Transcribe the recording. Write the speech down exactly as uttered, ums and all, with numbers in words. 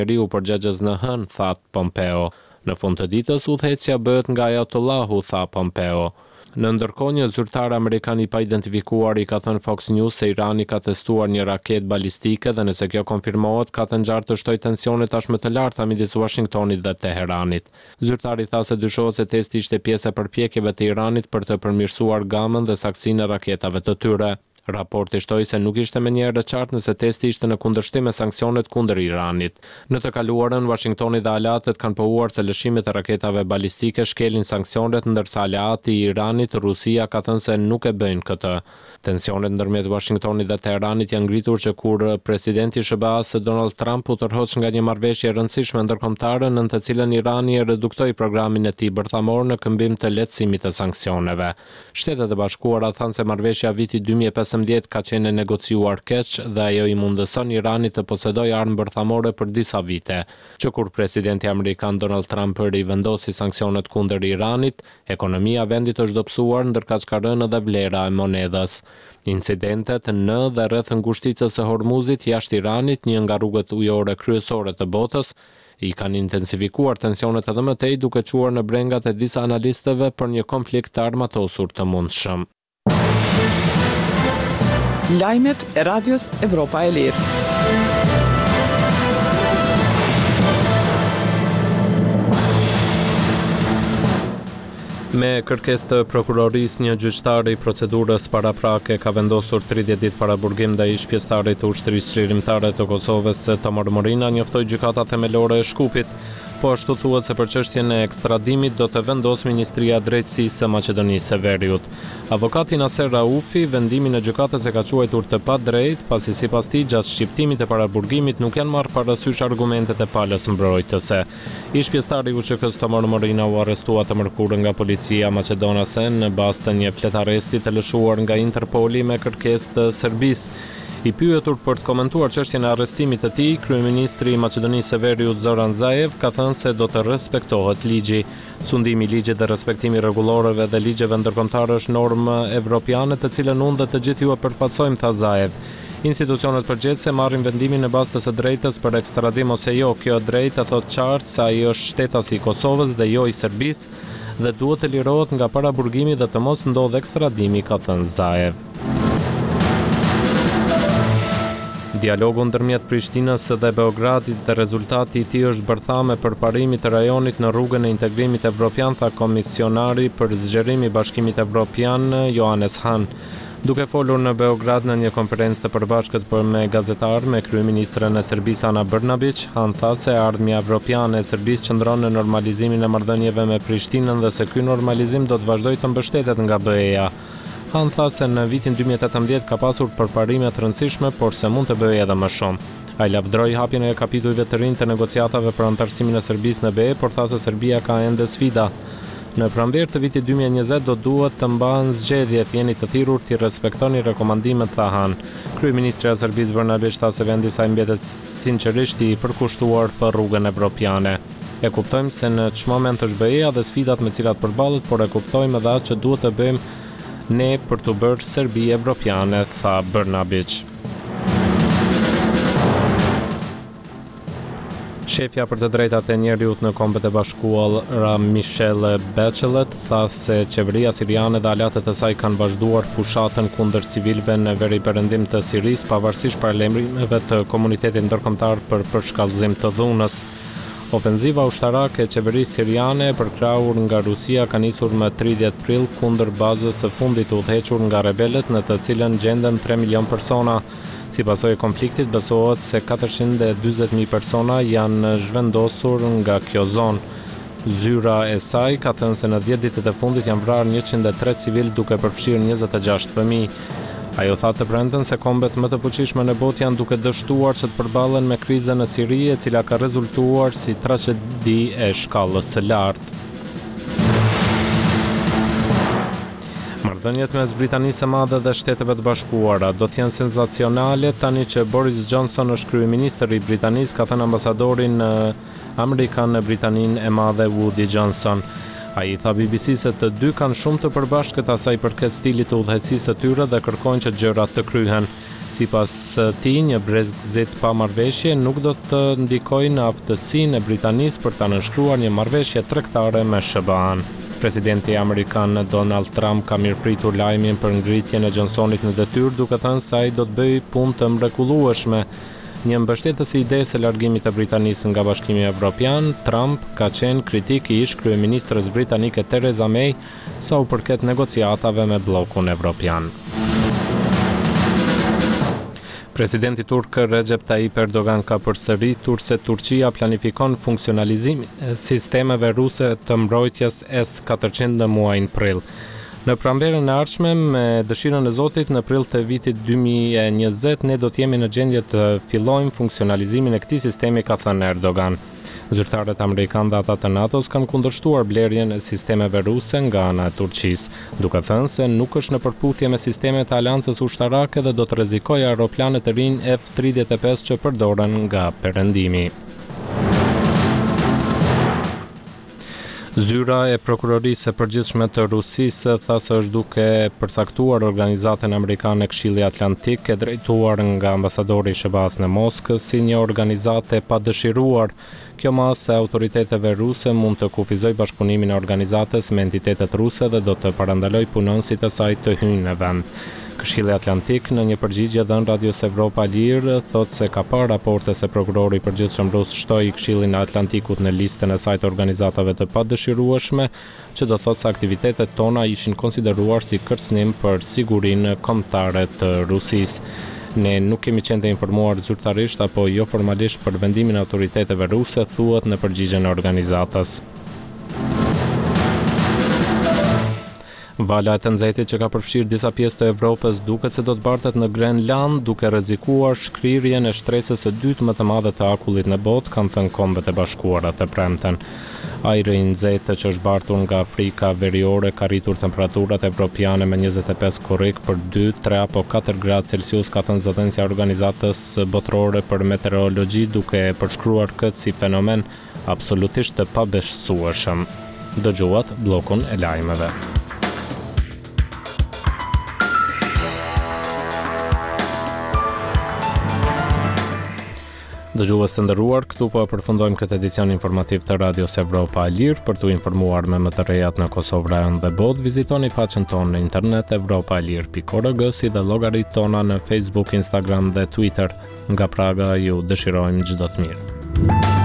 Riu përgjegjes në hën, tha Pompeo. Në fund të ditës udhëheqja bëhet nga Ayatollahu, tha Pompeo. Në ndërkohë, një zyrtar amerikan i pa identifikuar i ka thënë Fox News se Irani ka testuar një raketë balistike dhe nëse kjo konfirmohet, ka të ngjarë të shtojë tensione tashmë të larta midis Washingtonit dhe Teheranit. Zyrtari tha se dyshohet se testi ishte pjesë e përpjekjeve të Iranit për të përmirësuar gamën dhe saksinë e raketave të tyre. Raporti shtoi se nuk ishte menjëherë qartë nëse testi ishte në kundërshtim me sanksionet kundër Iranit. Në të kaluarën, Washingtoni dhe aleatët kanë pohuar se lëshimet e raketave balistike shkelin sanksionet, ndërsa aleati i Iranit, Rusia, ka thënë se nuk e bëjnë këtë. Tensionet ndërmjet Washingtonit dhe Teheranit janë ngritur që kur presidenti i S B A-s Donald Trump u tërhoq nga një marrëveshje e rëndësishme ndërkombëtare në të cilën Irani e reduktoi programin e tij bërthamor në këmbim të lehtësimit të sanksioneve. Shtetet e Bashkuara thanë se marrëveshja vitit dy mijë e pesëmbëdhjetë ka qenë negociuar keq dhe ajo i mundëson Iranit të posedojë armë bërthamore për disa vite. Që kur presidenti amerikan Donald Trump rivendosi sanksionet kundër Iranit, ekonomia e vendit është dobësuar ndërkaq ka rënë edhe vlera e monedhës. Incidentet në dhe rreth ngushticës së Hormuzit jashtë Iranit, një nga rrugët ujore kryesore të botës, i kanë intensifikuar tensionet edhe më tej, duke quar në brengat e disa analistëve për një konflikt të armatosur të mundshëm. Lajmet e Radios Evropa e Lirë. Me kërkesë të prokurorisë, një gjyqtar i procedurës paraprake ka vendosur tridhjetë ditë paraburgim ndaj ish-pjesëtarit të ushtrisë çlirimtare të Kosovës, Tomor Morina, njoftoi gjykata themelore e Shkupit. Po ashtu thuhet se për çështjen e ekstradimit do të vendos Ministria e Drejtësisë së Maqedonisë së Veriut. Avokati Naser Raufi vendimin e gjykatës e ka quajtur të padrejtë, pasi sipas tij gjatë shqiptimit e paraburgimit nuk janë marrë parasysh argumentet e palës mbrojtëse. Ish-pjesëtari i U Q K-s Tomor Morina u arrestua të mërkurë nga policia maqedonase në bazë të një fletaresti të lëshuar nga Interpoli me kërkesë të Serbisë. I pyetur për të komentuar çështjen e arrestimit të tij, kryeministri i Maqedonisë së Veriut Zoran Zaev ka thënë se do të respektohet ligji. Sundimi i ligjit dhe respektimi i rregulloreve dhe ligjeve ndërkombëtare është normë evropiane të cilën unë dhe të gjithë ju e përfaqësojmë, tha Zaev. Institucionet përgjithëse marrin vendimin në bazë të së drejtës për ekstradim ose jo. Kjo e drejtë thotë qartë se ai është shtetasi i Kosovës dhe jo i Serbisë dhe duhet të lirohet nga paraburgimi dhe të mos ndodhë ekstradimi, ka thënë Zaev. Dialogu ndërmjet Prishtinës dhe Beogradit dhe rezultati i tij është bërthame për parimit të rajonit në rrugën e integrimit evropian, tha komisionari për zgjerim i Bashkimit Evropian Johannes Hahn. Duke folur në Beograd në një konferencë të përbashkët për me gazetarë me kryeministren e Serbisë Ana Brnabić, Hahn tha se ardhmja evropiane e Serbisë qëndron në normalizimin e marrëdhënieve me Prishtinën dhe se ky normalizim do të vazhdojë të mbështetet nga B E-ja. Han tha se në vitin dy mijë e tetëmbëdhjetë ka pasur përparime të rëndësishme, por se mund të bëjë edhe më shumë. Ai lavdroi hapjen e kapitujve të rinj të negociatave për anëtarësimin e Serbisë në B E, por tha se Serbia ka ende sfida. Në pranverë të vitit dy mijë e njëzet do duhet të mbahen zgjedhjet, jeni të thirrur të respektoni rekomandimet, tha Han. Kryeministri i Serbisë Brnabić tha se vendi i saj mbetet sinqerisht i përkushtuar për rrugën evropiane. E kuptojmë se në çdo moment është B E-ja dhe sfidat me cilat përballet, por e kuptojmë edhe atë që duhet të bëjmë ne për të bërë Serbi evropiane, tha Brnabić. Shefja për të drejtat e njerëzit në Kombet e Bashkuara Michelle Bachelet tha se qeveria siriane dhe aleatët e saj kanë vazhduar fushatën kundër civilëve në veriperëndim të Sirisë, pavarësisht paralajmërimeve të komunitetit ndërkombëtar për përshkallëzim të dhunës. Ofenziva ushtarake e qeverisë siriane e përkrahur nga Rusia ka nisur më tridhjetë prill kundër bazës së fundit të udhëhequr nga rebelët, në të cilën gjenden tre milion persona. Si pasojë e konfliktit, besohet se katërqind e dyzet mijë persona janë zhvendosur nga kjo zonë. Zyra e saj ka thënë se në dhjetë ditët e fundit janë vrarë njëqind e tre civil, duke përfshirë njëzet e gjashtë fëmijë. Ajo tha të premten se kombet më të fuqishme në botë janë duke dështuar që të përballen me krizën në Siri, e cila ka rezultuar si tragedi e shkallës së lartë. Marrëdhëniet mes Britanisë së Madhe dhe Shteteve të Bashkuara do të jenë senzacionale tani që Boris Johnson është kryeministër i Britanisë, ka thënë ambasadorin amerikan në Britaninë e Madhe Woody Johnson. Ai tha B B C se të dy kanë shumë të përbashkët asaj përket stilit të udhëheqësisë së tyre dhe kërkojnë që gjërat të kryhen. Sipas tij, një Brexit pa marrëveshje nuk do të ndikojë në aftësinë e Britanisë për ta nënshkruar një marrëveshje tregtare me S B A-n. Presidenti amerikan Donald Trump ka mirëpritur lajmin për ngritjen e Johnsonit në detyrë, duke thënë se ai do të bëjë punë të mrekullueshme. Një mbështetës i idesë së largimit të Britanisë nga Bashkimi Evropian, Trump ka qenë kritik i ish kryeministres britanike Theresa May sa u përket negociatave me bllokun evropian. Presidenti turk Recep Tayyip Erdogan ka përsëritur se Turqia planifikon funksionalizimin e sistemeve ruse të mbrojtjes S katërqind në muajin prill. Në pranverën e ardhshme, me dëshirën e Zotit, në prill të vitit dy mijë e njëzet ne do të jemi në gjendje të fillojmë funksionalizimin e këtij sistemi, ka thënë Erdogan. Zyrtarët amerikanë dhe ata të NATO-s kanë kundërshtuar blerjen e sistemeve ruse nga ana e Turqisë, duke thënë se nuk është në përputhje me sistemet e aleancës ushtarake dhe do të rrezikojë aeroplanet të rinj F tridhjetë e pesë që përdoren nga perëndimi. Zyra e Prokurorisë së Përgjithshme të Rusisë tha se është duke përcaktuar organizatën amerikane Këshilli Atlantik, e drejtuar nga ambasadori i S B A-s në Moskë, si një organizatë e padëshiruar. Kjo masë e autoriteteve ruse mund të kufizojë bashkëpunimin e organizatës me entitetet ruse dhe do të parandalojë punonësit e saj të hyjnë në vend. Këshilli Atlantik në një përgjigje dhënë Radios Evropa Lirë thotë se ka parë raporte se prokurori i përgjithshëm rus shtoi Këshillin e Atlantikut në listën e saj të organizatave të padëshirueshme, që do thotë se aktivitetet tona ishin konsideruar si kërcënim për sigurinë kombëtare të Rusisë. Ne nuk kemi qenë të informuar zyrtarisht apo jo formalisht për vendimin e autoriteteve ruse, thuhet në përgjigjen e organizatës. Vala e të nxehtit që ka përfshirë disa pjesë të Evropës duket se do të bartet në Grenland, duke rrezikuar shkrirjen e shtresës së dytë më të madhe të akullit në botë, kanë thënë Kombet e Bashkuara të premten. Ajri i nxehtë që është bartur nga Afrika Veriore ka rritur temperaturat evropiane me njëzet e pesë korrik për dy, tre apo katër gradë Celsius, ka thënë zotënësia e organizatës botërore për meteorologji, duke përshkruar këtë si fenomen absolutisht të pabeshësueshëm. Dëgjuat bllokun e lajmeve. Dëgjues të nderuar, këtu po përfundojmë këtë edicion informativ të Radios Evropa e Lirë. Për t'u informuar me më të rejat në Kosovë, rajon dhe botë, vizitoni faqen tonë në internet evropa e lirë pikë org, si dhe llogaritë tona në Facebook, Instagram dhe Twitter. Nga Praga ju dëshirojmë çdo të mirë.